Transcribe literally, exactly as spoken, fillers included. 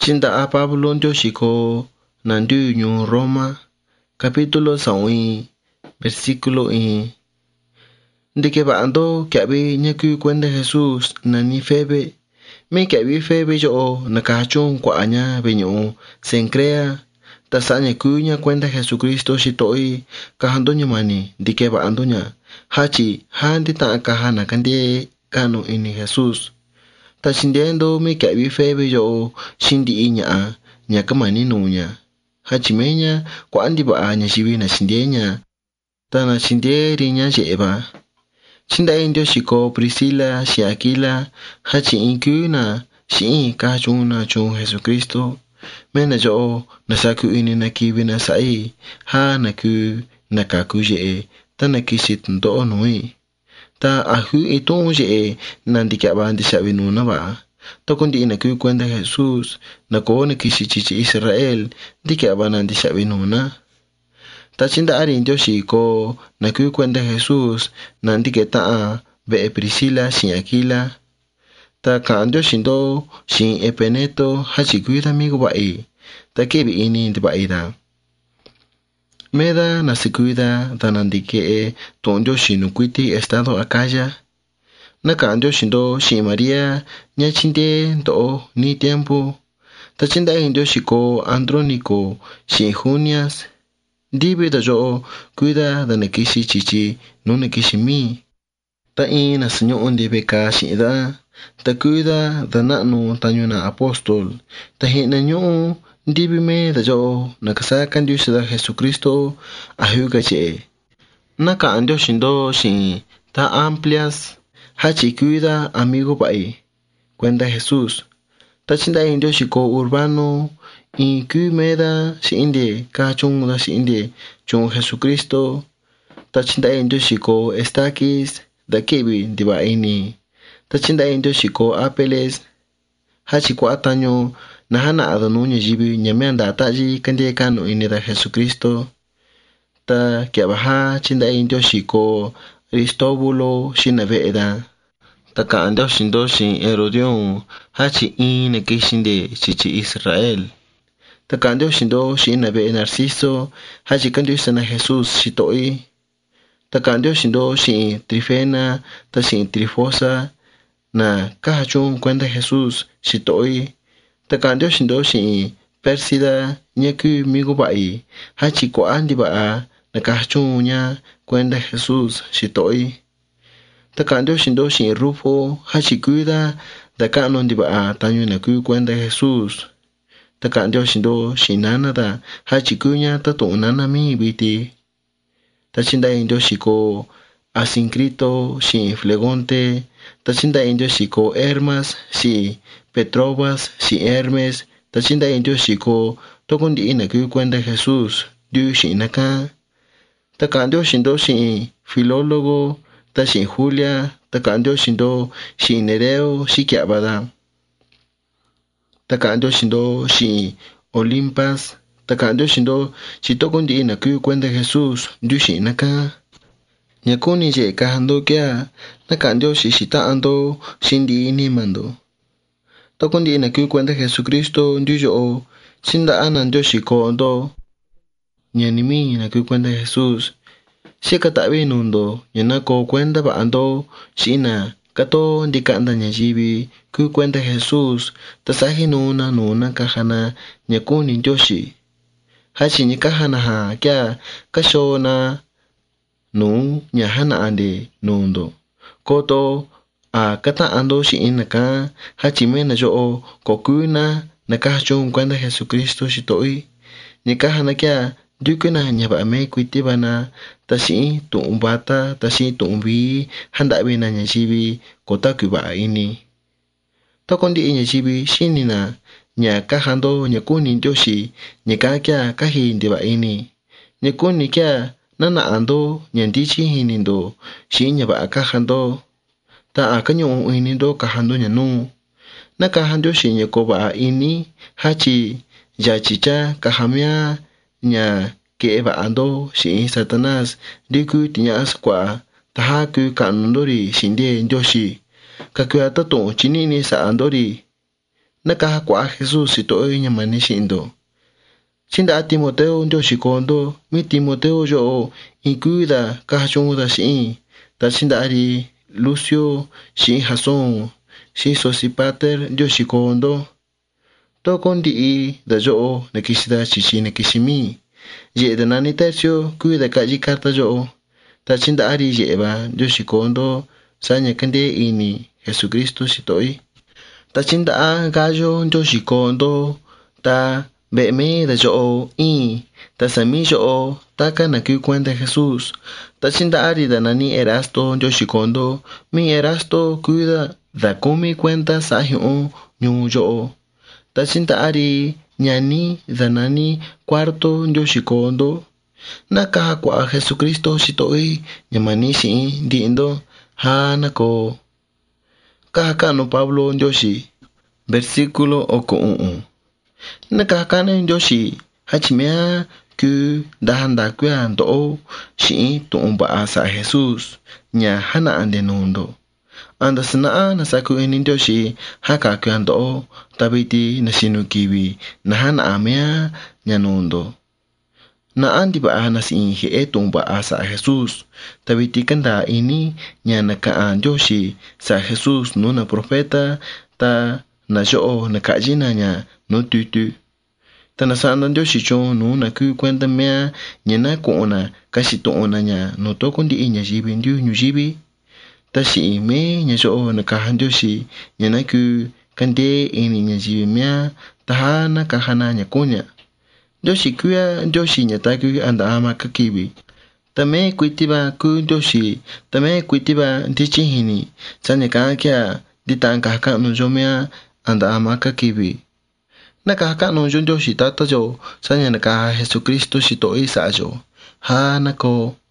Chinda a Pablo ndio shiko nandu nyu Roma capítulo sawi versículo i ndike bando kabi nyaku kwenda Jesus nani febe me kabi febe yo nakachun kwa anya benyo sencrea tasanya kunya kwenda Jesucristo shitoi kahando nyamani ndike bando nya hachi handi ta kahana kande kano ini Jesus tachindiendo me kabi febe yo shindi inya nya kamani nunya hachimenya kwa andi ba anya shibi na shindenya tana shinderi nya jeba chinda indio shiko Priscila shi Aquila hachi inkuna shi kachuna chu Jesucristo mena jo nasaku ini nakibi na sai ha naku nakakuje tana kisit ndo onui ta ahu itong je nandika ba andi sabi nuna ba to kundi inaku kwenda Jesus nako nakisichichi Israel dika ba nandi sabi nuna tachinda ari indio shiko naku kwenda Jesus nandike ta be Priscila shi Aquila ta kandio shindo shi Epeneto hachi kuida migo ba e ta kebi ini ndi ba ida meda nasikuida tanandike tondio shinukuiti estado Acaya nakandio shindo shi Maria nyachinde ndo ni tiempo tachinda indio shiko Andrónico shi Junias dibe da jo cuida da nekishi chichi no nekishi mi ta ina senyo onde beka shi da ta cuida da nanu tanyuna apostol ta hina nyo dibe me da jo nakasa kandio shi da Jesucristo ahuga che naka andio shindo shi ta amplias hachi cuida amigo bai kwenda Jesus tachinda indio shiko Urbano y kumeda si inde ka chung da si inde chung Jesucristo tachinda indio shiko Estaquis da kebi diba ini tachinda indio shiko Apeles hachi kwa tanyo na hana adonunye jibi nyamenda taji kande kano ini da Jesucristo ta kiabaha chinda indio shiko Aristóbulo shinaveda taka andio shindo shin Herodion hachi ine kishinde chichi Israel takandio shindo shi nabe Narciso hachi kandio sana Jesus shitoi takandio shindo shi Trifena ta shi Trifosa na kahachun kwenda Jesus shitoi takandio shindo shi Persida nyaku migo bai hachi ko andi ba na kahachun nya kwenda Jesus shitoi takandio shindo shi Rufo hachi kuida da kano ndi ba tanyo na ku kwenda Jesus takandio shindo shinana da hachikunya tato nana mi biti tachinda indio shiko Asincrito shi Flegonte tachinda indio shiko Hermas shi Petrobas shi Hermes tachinda indio shiko tokundi ina ku kwenda Jesus du shi naka takandio shindo shi Filólogo ta shi Julia takandio shindo shi Nereo shi kiabada takandio shindo shi Olimpas takandio shindo shi tokundi ina ku kwenda Jesus dushi naka nyakuni je kahando kya nakandio shi shita ando shindi ini mando tokundi ina ku kwenda Jesucristo ndujo shinda anandio shiko ndo nyanimi ina ku kwenda Jesus shika tabi nundo nyanako kwenda ba ando shina kato ndikanda nyajibi ku kwenda Jesus tasahi nuna nuna kahana nyakuni ndoshi hachi nikahana ha kya kashona nu nyahana ande nundo koto a kata ando shi inaka hachi mena jo kokuna nakachun kwenda Jesucristo shitoi nikahana kya dukuna nyaba ame kuitibana tashi tumbata tashi tumbi handa bena nyajibi kota kuba ini tokondi nyajibi shinina nya kahando nyakuni ndoshi nyaka kya kahi ndiba ini nyakuni kya nana ando nyandichi hinindo shinya ba akahando ta akanyo hinindo kahando nyanu nakahando shinya koba ini hachi jachicha kahamya nya keba ando shi Satanas diku tinyas kwa tahaku kanundori shinde ndoshi kakuata to chinini sa andori na kaha kwa Jesus sitoi nyamani shindo. Chinda Timoteo ndio shikondo mi Timoteo yo incuida kaha chunguda shi ta chinda ari Lucio shi Jason shi Sosipater ndio shikondo to kondi i da yo na kishida chichi na kishimi ye da nani tercio cuida kaji karta yo ta chinda ari ye ba ndio shikondo sanya kande ini Jesucristo sitoi ta chinda a gallo ndio shikondo ta be me da yo i ta sami yo ta kana ki cuenta Jesús ta chinda ari da nani Erasto ndio shikondo mi Erasto cuida da kumi cuenta sahiu nyu yo ta chinda ari nyani da nani cuarto ndio shikondo na kaha kwa Jesucristo sitoi nyamani shi ndindo hanako kaha kano Pablo ndio shi versículo oko un na kaha kano ndio shi hachimea ku dahanda kwa ndo shi tumba asa Jesus nya hana ande nundo anda sana na saku eni ndio shi haka kwa ndo tabiti na sinukiwi na hana amea nya nundo na andi ba ana si he tumba asa Jesus tabiti kanda ini nya na ka ndio shi sa Jesus nuna profeta ta na jo na kajina nya no tutu tana sana ndio shi chon no na ku kwenda mea nyana ko ona kashi to ona nya no to kundi inya jibi ndio nyu jibi ta shi me nya jo na ka ndio shi nyana ku kande ini nya jibi mea ta hana ka hana nya konya ndio shi kuya ndio shi nya ta ku anda ama ka kibi tame kuitiba ku ndio shi tame kuitiba ndichi hini sanya ka kya ditanga ka no jo mea anda ama ka kibi na kaha no ndio shi tata jo sanya na kaha Jesucristo sitoi sa jo ha nako